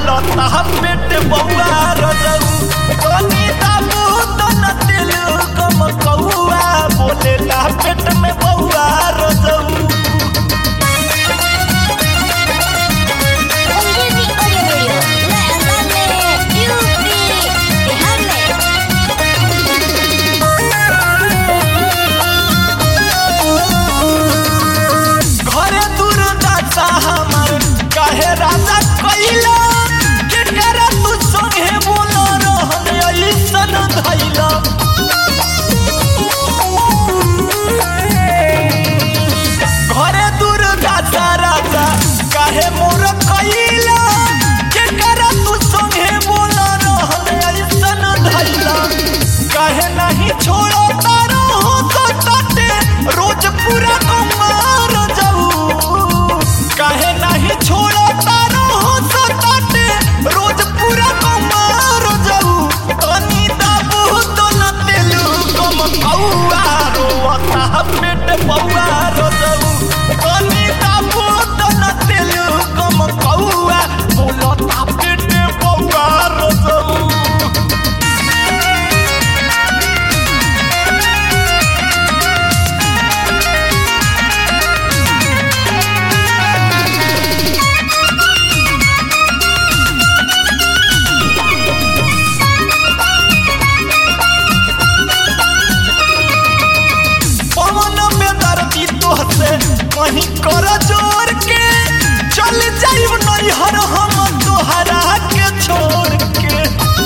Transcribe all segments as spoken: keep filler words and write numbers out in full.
बोलता पेट बउआ रजऊ कनी दाबू तो न दिल कम कौआ बोलेला पेट में बउआ रजऊ राजा कइला के करे तू संगे बोलो रहन ऐसन धइला घरे दूर दादा राजा काहे मोर कइला के करे तू संगे बोलो रहन ऐसन धइला काहे नहीं छोड़ो तारो हो तटे रोज पूरा कमार जाऊ काहे नहीं छोड़ो रोज पूरा कमार जाऊ तनी दाबू तो न तेलू कम कौआ रोता पेट बउआ रजऊ तनी दाबू तो न तेलू कम कौआ बोलता पेट बउआ रजऊ कहीं कर जोर के चल जाइब नैहर हम तोहरा के छोड़ के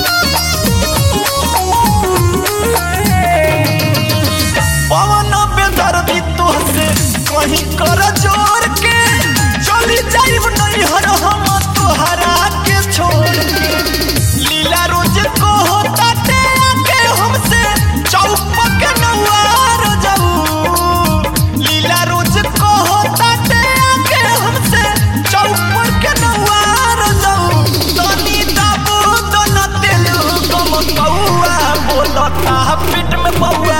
पवन बेदर्दी तोहसे कहीं कर जोर के चल जाइब नैहर हम तोहरा के छोड़ के लीला रोज को होता ते आके हमसे चौपक नवार जाऊ लीला रोज पेट में बउआ